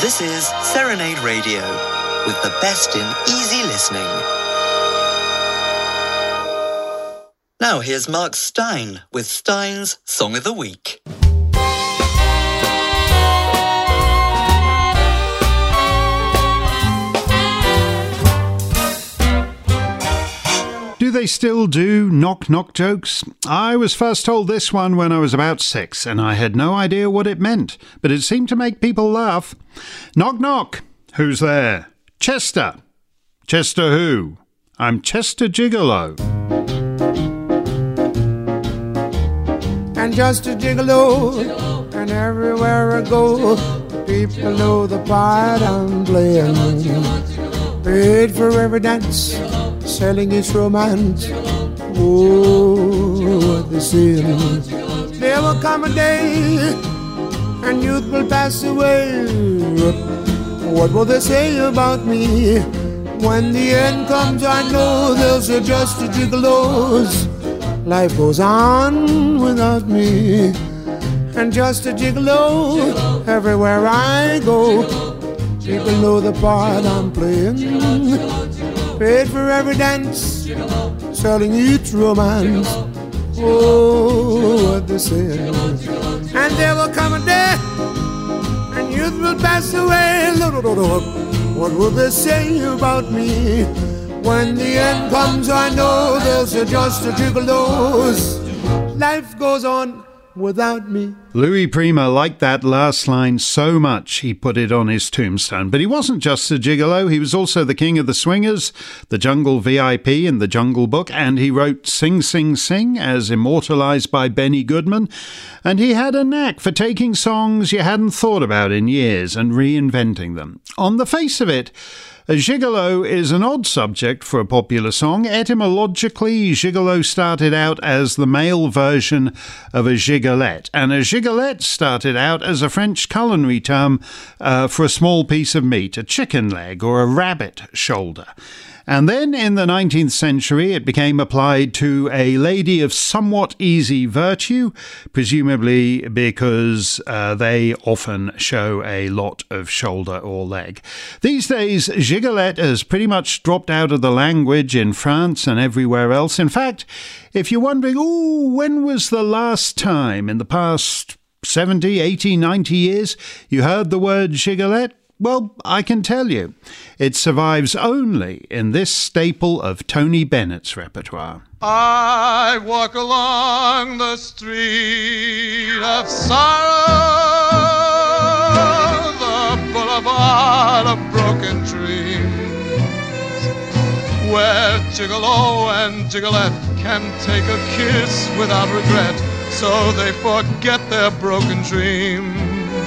This is Serenade Radio, with the best in easy listening. Now here's Mark Stein with Stein's Song of the Week. Do they still do knock-knock jokes? I was first told this one when I was about 6, and I had no idea what it meant, but it seemed to make people laugh. Knock knock. Who's there? Chester. Chester who? I'm Chester Gigolo. And just a gigolo, and everywhere I go, people know the part I'm playing. Paid for every dance, selling its romance. Oh, what they say. There will come a day, and youth will pass away. What will they say about me? When the end comes, I know they'll say just a gigolo's. Life goes on without me. And just a gigolo, everywhere I go, people know the part I'm playing. Paid for every dance, selling each romance. Oh, what they say. And there will come a day, and youth will pass away. What will they say about me? When the end comes, I know there's just a gigolo's. Life goes on without me. Louis Prima liked that last line so much he put it on his tombstone. But he wasn't just a gigolo, he was also the king of the swingers, the Jungle VIP and the Jungle Book, and he wrote Sing Sing Sing as immortalised by Benny Goodman. And he had a knack for taking songs you hadn't thought about in years and reinventing them. On the face of it, a gigolo is an odd subject for a popular song. Etymologically, gigolo started out as the male version of a gigolette, and a gigolette started out as a French culinary term for a small piece of meat, a chicken leg or a rabbit shoulder. And then in the 19th century, it became applied to a lady of somewhat easy virtue, presumably because they often show a lot of shoulder or leg. These days, gigolette has pretty much dropped out of the language in France and everywhere else. In fact, if you're wondering, when was the last time in the past 70, 80, 90 years you heard the word gigolette? Well, I can tell you, it survives only in this staple of Tony Bennett's repertoire. I walk along the street of sorrow, the boulevard of broken dreams, where gigolo and gigolette can take a kiss without regret, so they forget their broken dreams.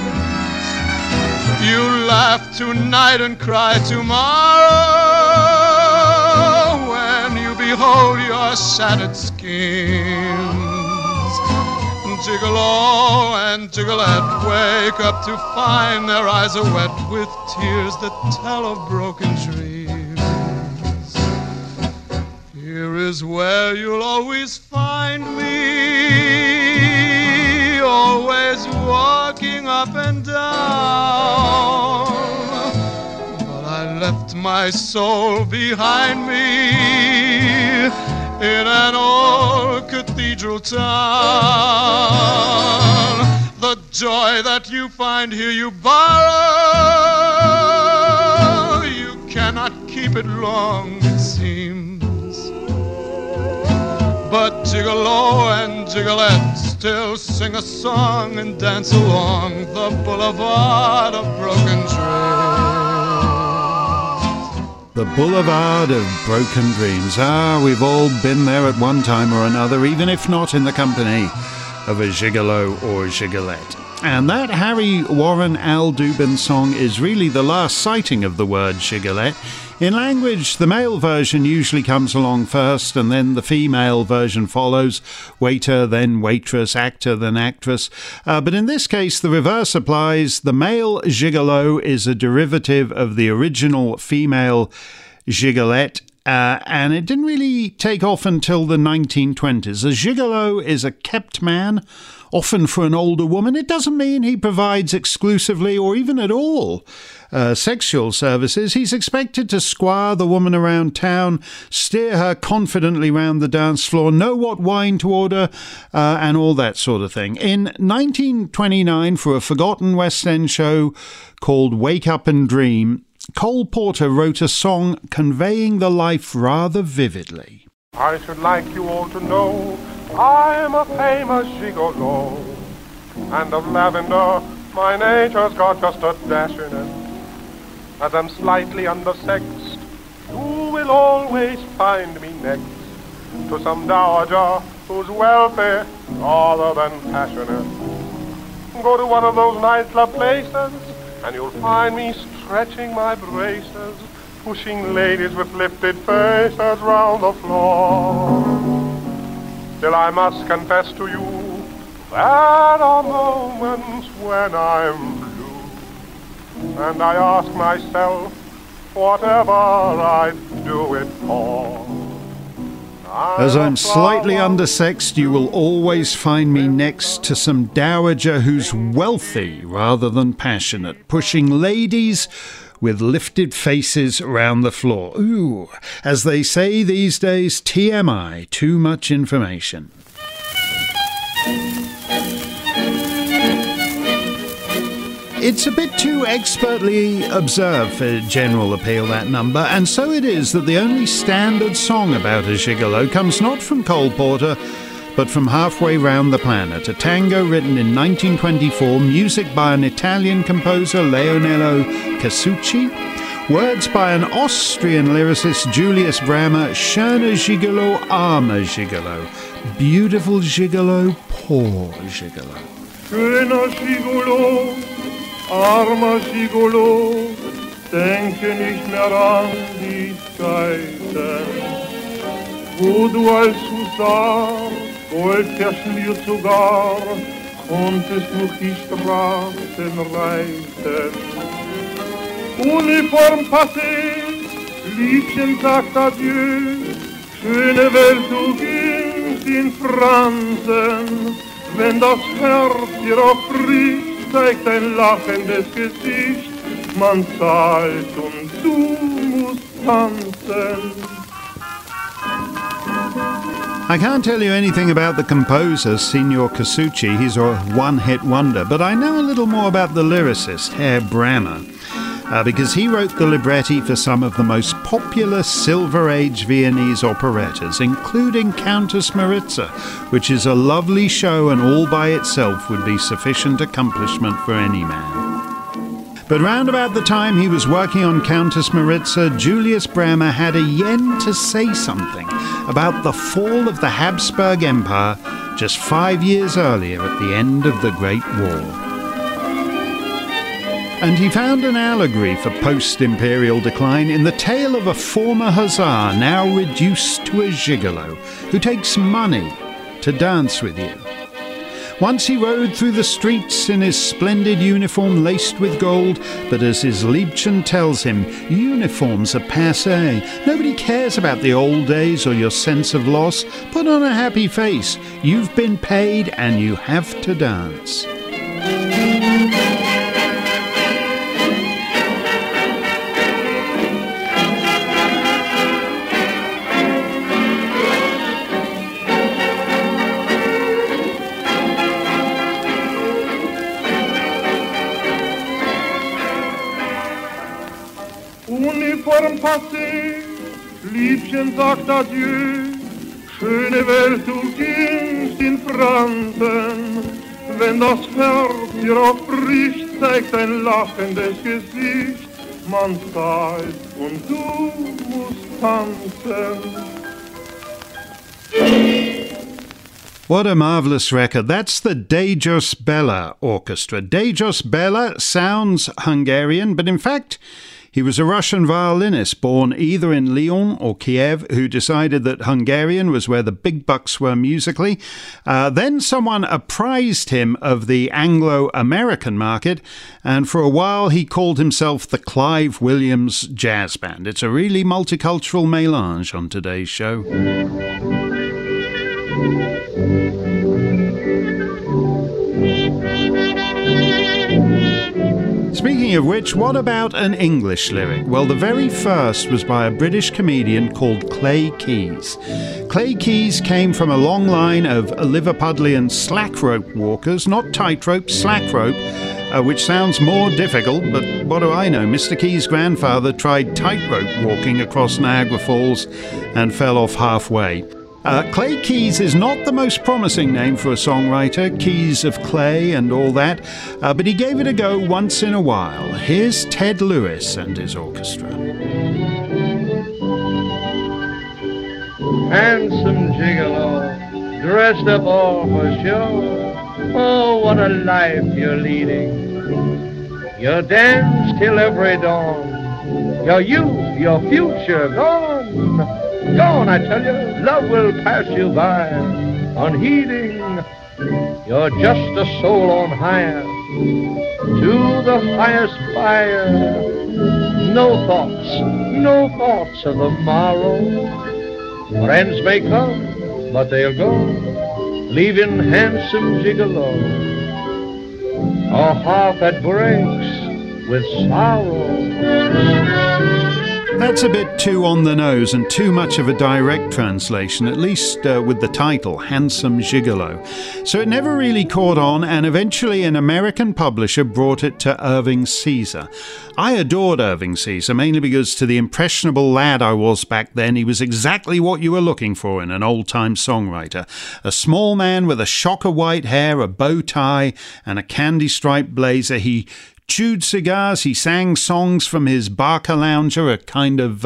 You laugh tonight and cry tomorrow when you behold your shattered schemes. Gigolo and gigolette wake up to find their eyes are wet with tears that tell of broken dreams. Here is where you'll always find me, always walking up and down. But I left my soul behind me in an old cathedral town. The joy that you find here you borrow. You cannot keep it long, it seems. But gigolo and gigolette still sing a song and dance along the boulevard of broken dreams. The boulevard of broken dreams. We've all been there at one time or another, even if not in the company of a gigolo or gigolette. And that Harry Warren Al Dubin song is really the last sighting of the word gigolette. In language, the male version usually comes along first, and then the female version follows. Waiter, then waitress, actor, then actress. But in this case, the reverse applies. The male gigolo is a derivative of the original female gigolette. And it didn't really take off until the 1920s. A gigolo is a kept man often for an older woman, it doesn't mean he provides exclusively or even at all sexual services. He's expected to squire the woman around town, steer her confidently round the dance floor, know what wine to order, and all that sort of thing. In 1929, for a forgotten West End show called Wake Up and Dream, Cole Porter wrote a song conveying the life rather vividly. I should like you all to know I'm a famous gigolo, and of lavender my nature's got just a dash in it. As I'm slightly undersexed, you will always find me next to some dowager who's wealthy rather than passionate. Go to one of those nightclub places and you'll find me stretching my braces, pushing ladies with lifted faces round the floor. Still I must confess to you, there are moments when I'm blue, and I ask myself, whatever I'd do it for. As I'm slightly undersexed, you will always find me next to some dowager who's wealthy rather than passionate, pushing ladies with lifted faces round the floor. Ooh, as they say these days, TMI, too much information. It's a bit too expertly observed for general appeal, that number, and so it is that the only standard song about a gigolo comes not from Cole Porter, but from halfway round the planet, a tango written in 1924, music by an Italian composer, Leonello Casucci, words by an Austrian lyricist, Julius Brammer, schöne Gigolo, armer Gigolo, beautiful Gigolo, poor Gigolo. Schöner Gigolo, armer Gigolo, denke nicht mehr an die Zeiten, wo du als Husar, Gold verschmiert sogar, konntest durch die Straßen reiten. Uniform passé, Liebchen sagt adieu, schöne Welt, du gingst in Fransen, wenn das Herz dir aufbricht, zeigt ein lachendes Gesicht, man zahlt und du musst tanzen. I can't tell you anything about the composer, Signor Casucci. He's a one-hit wonder, but I know a little more about the lyricist, Herr Brammer, because he wrote the libretti for some of the most popular Silver Age Viennese operettas, including Countess Maritza, which is a lovely show and all by itself would be sufficient accomplishment for any man. But round about the time he was working on Countess Maritza, Julius Brammer had a yen to say something about the fall of the Habsburg Empire just 5 years earlier at the end of the Great War. And he found an allegory for post-imperial decline in the tale of a former hussar now reduced to a gigolo who takes money to dance with you. Once he rode through the streets in his splendid uniform laced with gold, but as his Liebchen tells him, uniforms are passé. Nobody cares about the old days or your sense of loss. Put on a happy face. You've been paid and you have to dance. Uniform passé, Liebchen sagt adieu, schöne Welt, du gingst in Fransen, wenn das Herz dir aufbricht, zeigt ein lachendes Gesicht, man zahlt und du musst tanzen. What a marvellous record. That's the Dejos Bella Orchestra. Dejos Bella sounds Hungarian, but in fact, he was a Russian violinist born either in Lyon or Kiev who decided that Hungarian was where the big bucks were musically. Then someone apprised him of the Anglo-American market, and for a while he called himself the Clive Williams Jazz Band. It's a really multicultural mélange on today's show. Speaking of which, what about an English lyric? Well, the very first was by a British comedian called Clay Keyes. Clay Keyes came from a long line of Liverpudlian slack rope walkers, not tightrope, slack rope, which sounds more difficult, but what do I know? Mr. Keyes' grandfather tried tightrope walking across Niagara Falls and fell off halfway. Clay Keyes is not the most promising name for a songwriter, Keys of Clay and all that, but he gave it a go once in a while. Here's Ted Lewis and his orchestra. Handsome gigolo, dressed up all for show. Oh, what a life you're leading. You dance till every dawn. Your youth, your future gone. Gone, I tell you, love will pass you by, unheeding. You're just a soul on hire, to the highest fire. No thoughts of the morrow. Friends may come, but they'll go, leaving handsome gigolo, a heart that breaks with sorrow. That's a bit too on the nose and too much of a direct translation, at least with the title, Handsome Gigolo. So it never really caught on, and eventually an American publisher brought it to Irving Caesar. I adored Irving Caesar, mainly because to the impressionable lad I was back then, he was exactly what you were looking for in an old-time songwriter. A small man with a shock of white hair, a bow tie, and a candy-striped blazer. He chewed cigars, he sang songs from his Barker Lounger, a kind of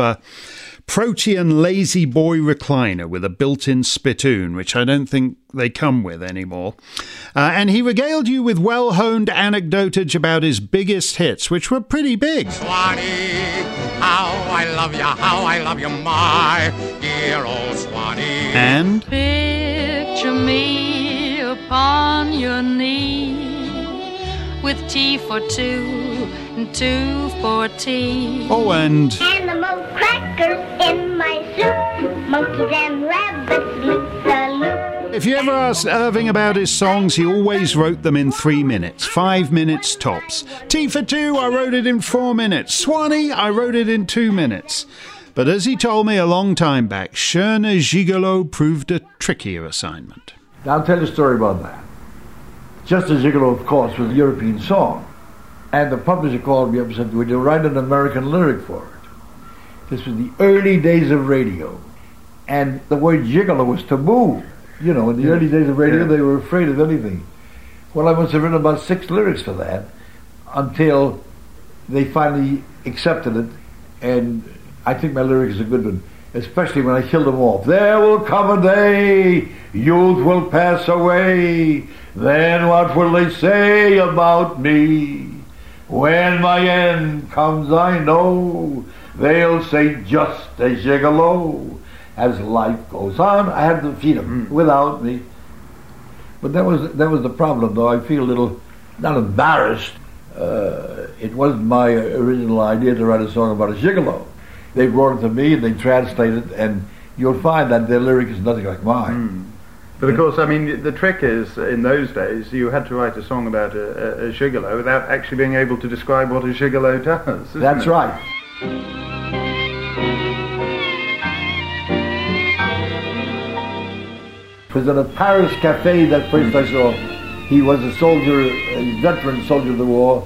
protean lazy boy recliner with a built-in spittoon, which I don't think they come with anymore. And he regaled you with well-honed anecdotage about his biggest hits, which were pretty big. Swanee, how I love you, my dear old Swanee. And picture me upon your knee, with tea for two and two for tea. Oh, and animal crackers in my soup, monkeys and rabbits loop the loop. if you ever asked Irving about his songs, he always wrote them in 3 minutes, 5 minutes tops. Tea for Two, I wrote it in 4 minutes. Swanee, I wrote it in 2 minutes. But as he told me a long time back, Schöne Gigolo proved a trickier assignment. Now, I'll tell you a story about that. Just a Gigolo, of course, was a European song. And the publisher called me up and said, would you write an American lyric for it? This was the early days of radio. And the word gigolo was taboo. You know, in the early days of radio, they were afraid of anything. Well, I must have written about 6 lyrics for that until they finally accepted it. And I think my lyric is a good one, especially when I killed them off. There will come a day, youth will pass away, then what will they say about me? When my end comes, I know, they'll say just a gigolo. As life goes on, I have to feed them without me. But that was the problem, though. I feel a little, not embarrassed. It wasn't my original idea to write a song about a gigolo. They brought it to me and they translated it, and you'll find that their lyric is nothing like mine. But of course, I mean, the trick is, in those days, you had to write a song about a gigolo without actually being able to describe what a gigolo does. That's right. It was at a Paris cafe that first I saw. He was a soldier, a veteran soldier of the war.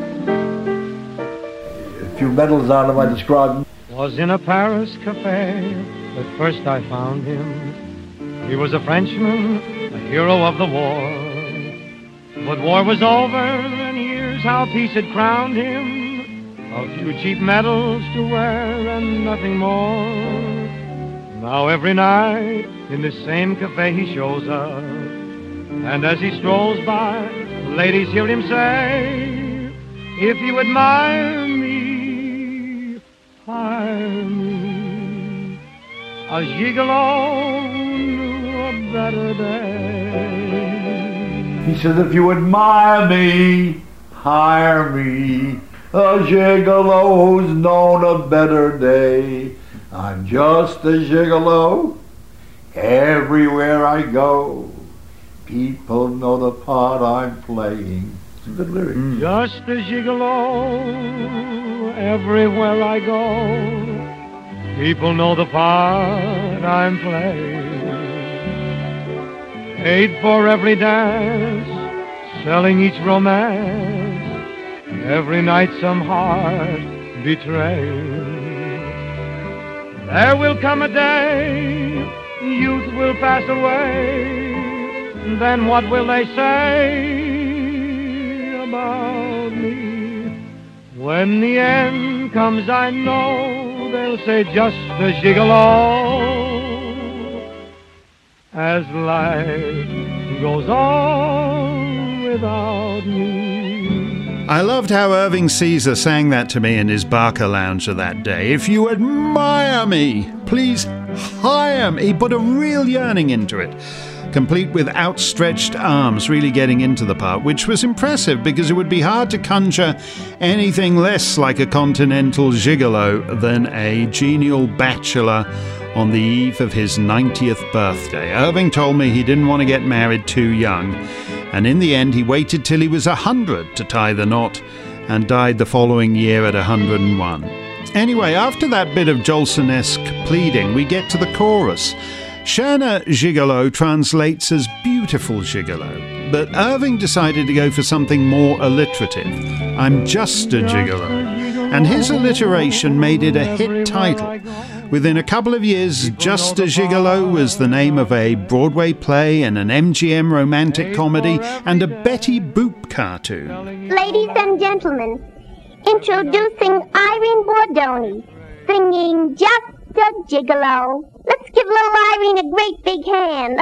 A few medals on him, I described him. Was in a Paris cafe that first I found him. He was a Frenchman, a hero of the war. But war was over, and here's how peace had crowned him. A few cheap medals to wear and nothing more. Now every night in this same cafe he shows up, and as he strolls by, ladies hear him say, if you admire me, hire me. A gigolo knew a better day. He says, if you admire me, hire me. A gigolo who's known a better day. I'm just a gigolo everywhere I go. People know the part I'm playing. It's a good lyric. Just a gigolo everywhere I go. People know the part I'm playing. Paid for every dance, selling each romance. Every night some heart betrayed. There will come a day, youth will pass away. Then what will they say about me? When the end comes, I know they'll say just a gigolo. As life goes on without me. I loved how Irving Caesar sang that to me in his Barker Lounger that day. If you admire me, please hire me. He put a real yearning into it, complete with outstretched arms, really getting into the part, which was impressive because it would be hard to conjure anything less like a continental gigolo than a genial bachelor on the eve of his 90th birthday. Irving told me he didn't want to get married too young, and in the end he waited till he was 100 to tie the knot, and died the following year at 101. Anyway, after that bit of Jolson-esque pleading, we get to the chorus. Schöner Gigolo translates as beautiful gigolo, but Irving decided to go for something more alliterative. I'm just a gigolo. And his alliteration made it a hit title. Within a couple of years, Just a Gigolo was the name of a Broadway play and an MGM romantic comedy and a Betty Boop cartoon. Ladies and gentlemen, introducing Irene Bordoni, singing Just a Gigolo. Let's give little Irene a great big hand.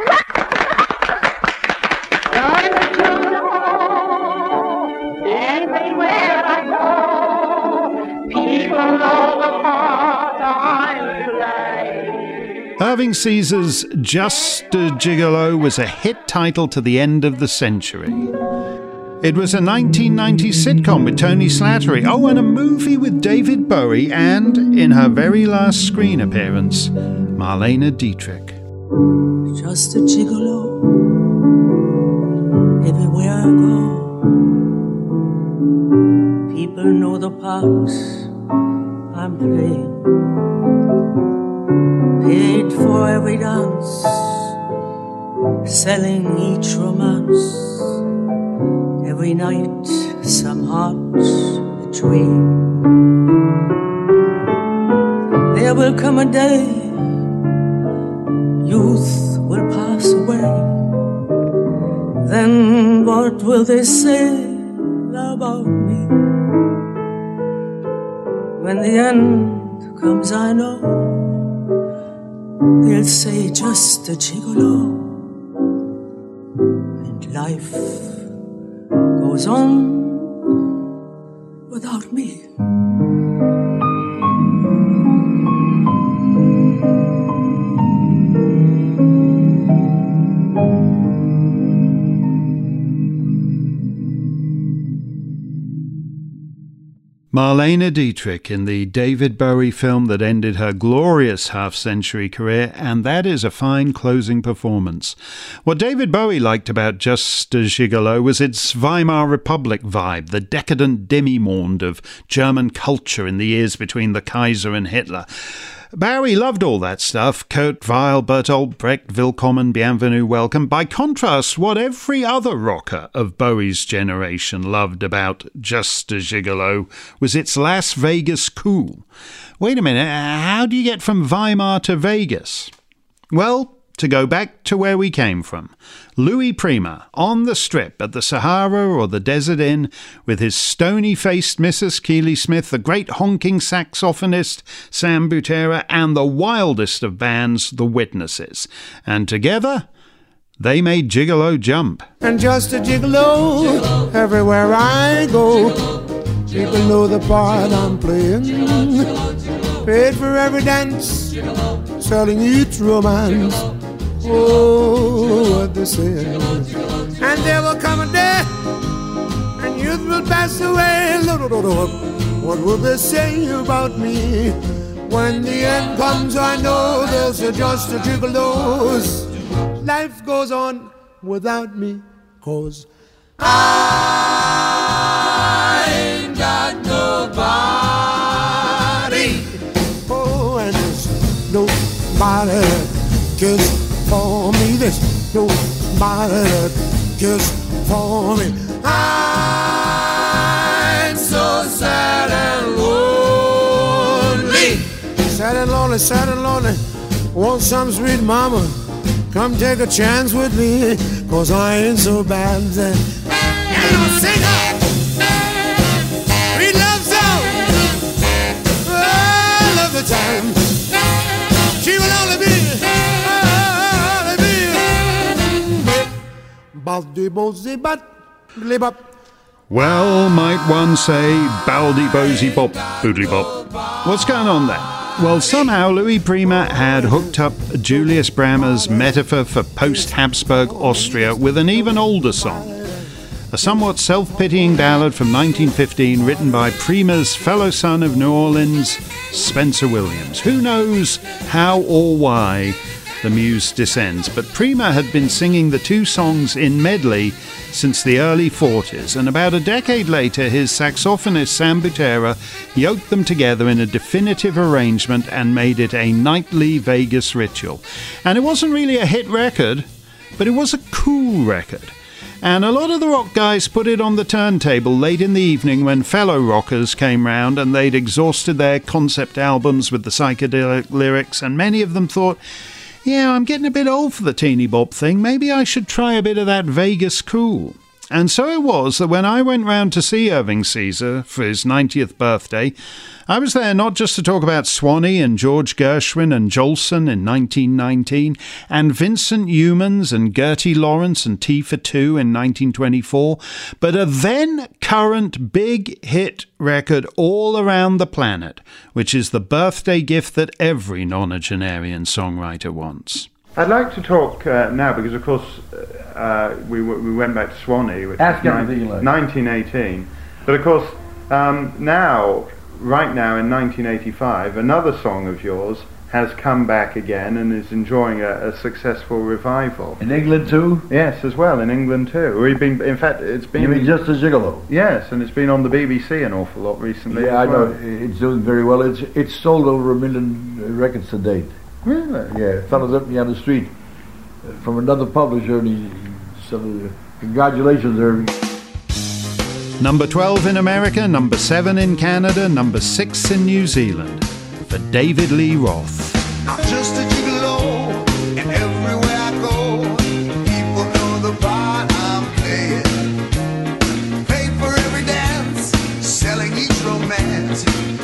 Everywhere I go, people know the part I play. Irving Caesar's Just a Gigolo was a hit title to the end of the century. It was a 1990 sitcom with Tony Slattery. Oh, and a movie with David Bowie and, in her very last screen appearance, Marlene Dietrich. Just a gigolo everywhere I go. People know the part I'm playing. Paid for every dance, selling each romance. Every night some heart between. There will come a day, youth will pass away. Then what will they say about me? When the end comes, I know they'll say just a gigolo, and life goes on without me. Marlene Dietrich in the David Bowie film that ended her glorious half-century career, and that is a fine closing performance. What David Bowie liked about Just a Gigolo was its Weimar Republic vibe, the decadent demi-monde of German culture in the years between the Kaiser and Hitler. Bowie loved all that stuff. Kurt Weill, Bertolt Brecht, Willkommen, Bienvenue, Welcome. By contrast, what every other rocker of Bowie's generation loved about Just a Gigolo was its Las Vegas cool. Wait a minute, how do you get from Weimar to Vegas? Well, to go back to where we came from. Louis Prima, on the strip at the Sahara or the Desert Inn, with his stony-faced Mrs. Keely Smith, the great honking saxophonist Sam Butera, and the wildest of bands, The Witnesses. And together, they made Gigolo jump. And just a gigolo, everywhere I go. People know the part I'm playing. Paid for every dance, selling each romance. Oh, what they say. And there will come a day, and youth will pass away. What will they say about me? When the end comes, I know they'll say just a gigolos. Life goes on without me, 'cause I somebody that cares for me. I'm so sad and lonely. Sad and lonely, sad and lonely. Want some sweet mama, come take a chance with me, 'cause I ain't so bad. And I'll sing up, sweet love song. I love the time. She will only be Well, might one say, baldy bozy bop, boodly bop. What's going on there? Well, somehow Louis Prima had hooked up Julius Brammer's metaphor for post-Habsburg Austria with an even older song. A somewhat self-pitying ballad from 1915 written by Prima's fellow son of New Orleans, Spencer Williams. Who knows how or why the muse descends, but Prima had been singing the two songs in medley since the early 40s, and about a decade later his saxophonist Sam Butera yoked them together in a definitive arrangement and made it a nightly Vegas ritual. And it wasn't really a hit record, but it was a cool record. And a lot of the rock guys put it on the turntable late in the evening when fellow rockers came round and they'd exhausted their concept albums with the psychedelic lyrics, and many of them thought, yeah, I'm getting a bit old for the teeny bop thing, maybe I should try a bit of that Vegas cool. And so it was that when I went round to see Irving Caesar for his 90th birthday, I was there not just to talk about Swanee and George Gershwin and Jolson in 1919, and Vincent Youmans and Gertie Lawrence and Tea for Two in 1924, but a then-current big hit record all around the planet, which is the birthday gift that every nonagenarian songwriter wants. I'd like to talk now, because of course we went back to Swanee, which was 1918. But of course right now in 1985, another song of yours has come back again and is enjoying a successful revival. In England too? Yes, as well, in England too. We've been, in fact, it's been... You mean Just a Gigolo? Yes, and it's been on the BBC an awful lot recently. Yeah, as well. I know. It's doing very well. It's sold over 1 million records to date. Really? Yeah, fellows up me on the street from another publisher, and he said, congratulations, Irving. Number 12 in America, number 7 in Canada, number 6 in New Zealand, for David Lee Roth. I'm just a gigolo, and everywhere I go, people know the part I'm playing. Pay for every dance, selling each romance.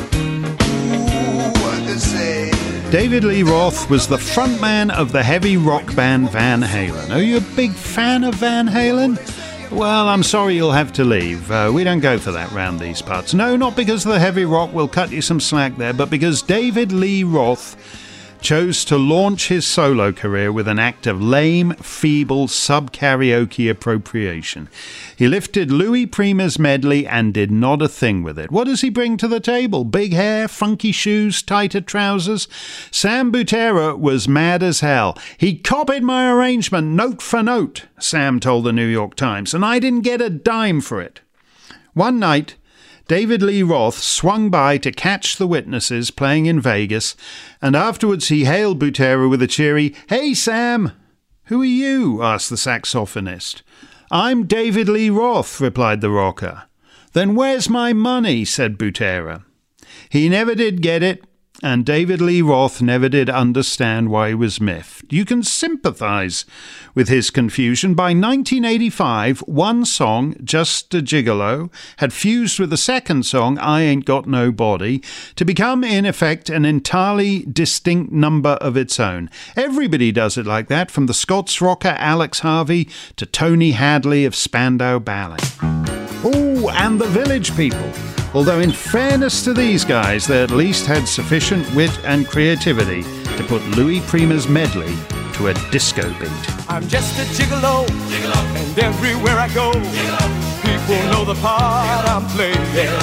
Ooh, what they say. David Lee Roth was the frontman of the heavy rock band Van Halen. Are you a big fan of Van Halen? Well, I'm sorry you'll have to leave. We don't go for that round these parts. No, not because the heavy rock will cut you some slack there, but because David Lee Roth chose to launch his solo career with an act of lame, feeble, sub-karaoke appropriation. He lifted Louis Prima's medley and did not a thing with it. What does he bring to the table? Big hair, funky shoes, tighter trousers? Sam Butera was mad as hell. He copied my arrangement note for note, Sam told the New York Times, and I didn't get a dime for it. One night, David Lee Roth swung by to catch the Witnesses playing in Vegas, and afterwards he hailed Butera with a cheery, "Hey, Sam!" "Who are you?" asked the saxophonist. "I'm David Lee Roth," replied the rocker. "Then where's my money?" said Butera. He never did get it, and David Lee Roth never did understand why he was miffed. You can sympathize with his confusion. By 1985, one song, Just a Gigolo, had fused with the second song, I Ain't Got No Body, to become, in effect, an entirely distinct number of its own. Everybody does it like that, from the Scots rocker Alex Harvey to Tony Hadley of Spandau Ballet. Oh, and the Village People. Although in fairness to these guys, they at least had sufficient wit and creativity to put Louis Prima's medley to a disco beat. I'm just a gigolo, and everywhere I go, people know the part I'm playing.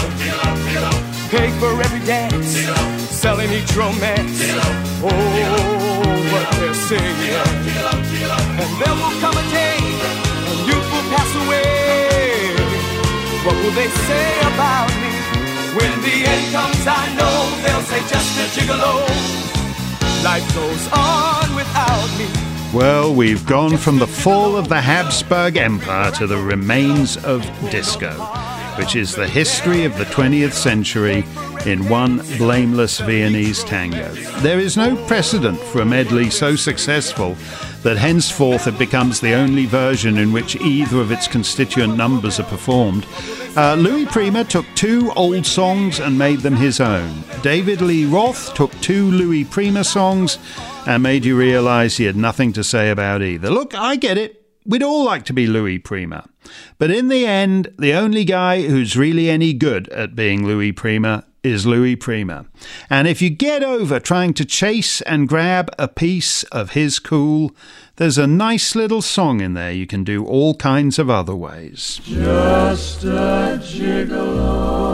Pay for every dance, selling each romance. Oh, what they're saying. And there will come a day, and youth will pass away. What will they say about me? When the end comes, I know they'll say just a gigolo. Life goes on without me. Well, we've gone from the fall of the Habsburg Empire to the remains of disco, which is the history of the 20th century in one blameless Viennese tango. There is no precedent for a medley so successful that henceforth it becomes the only version in which either of its constituent numbers are performed. Louis Prima took two old songs and made them his own. David Lee Roth took two Louis Prima songs and made you realise he had nothing to say about either. Look, I get it. We'd all like to be Louis Prima. But in the end, the only guy who's really any good at being Louis Prima is Louis Prima. And if you get over trying to chase and grab a piece of his cool, there's a nice little song in there you can do all kinds of other ways. Just a gigolo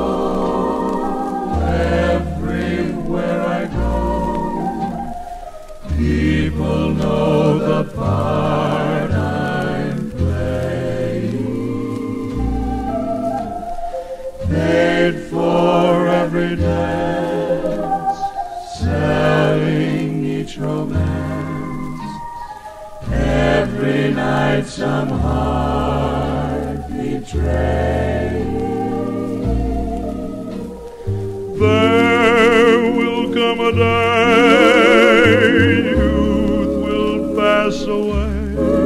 everywhere I go. People know the part I'm playing. Paid for every dance, selling each romance. Every night some heart betrayed. There will come a day youth will pass away.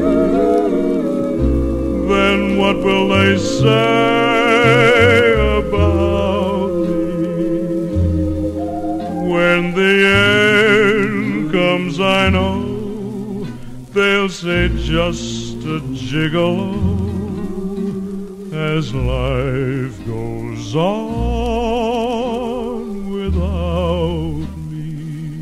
Then what will they say about me? When the end comes, I know they'll say just a gigolo as life goes on without me.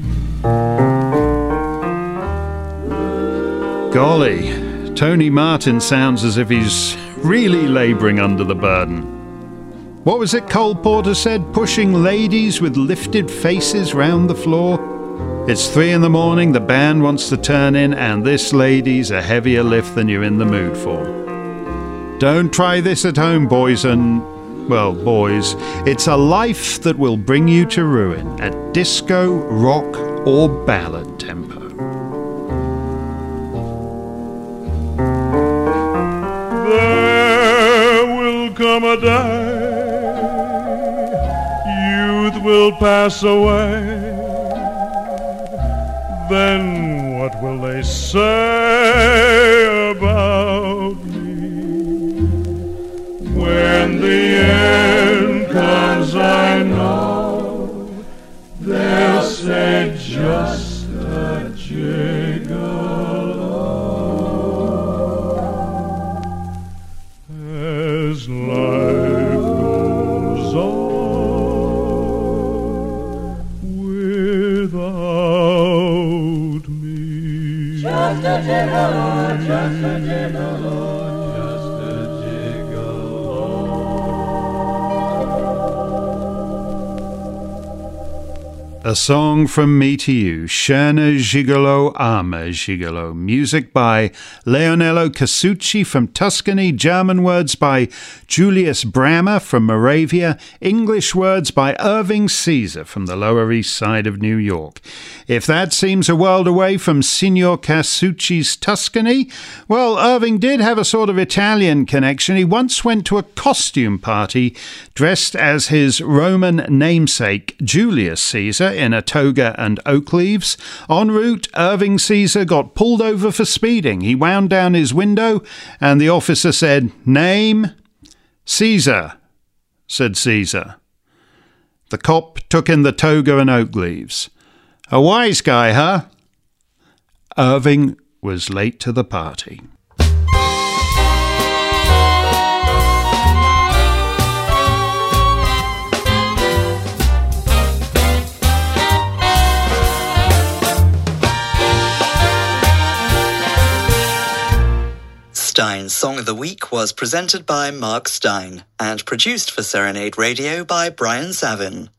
Golly, Tony Martin sounds as if he's really labouring under the burden. What was it Cole Porter said? Pushing ladies with lifted faces round the floor? It's 3 a.m, the band wants to turn in, and this lady's a heavier lift than you're in the mood for. Don't try this at home, boys and, well, boys. It's a life that will bring you to ruin at disco, rock, or ballad tempo. There will come a day youth will pass away. Then what will they say about me? When the end comes, I know they'll say just a gigolo as life goes on without me. Just a gigolo, just a gigolo, just a gigolo. A song from me to you, Schöne Gigolo, Arme Gigolo. Music by Leonello Casucci from Tuscany, German words by Julius Brammer from Moravia, English words by Irving Caesar from the Lower East Side of New York. If that seems a world away from Signor Casucci's Tuscany, well, Irving did have a sort of Italian connection. He once went to a costume party dressed as his Roman namesake, Julius Caesar, in a toga and oak leaves. En route, Irving Caesar got pulled over for speeding. He wound down his window and the officer said, "Name?" "Caesar," said Caesar. The cop took in the toga and oak leaves. "A wise guy, huh?" Irving was late to the party. Stein's Song of the Week was presented by Mark Stein and produced for Serenade Radio by Brian Savin.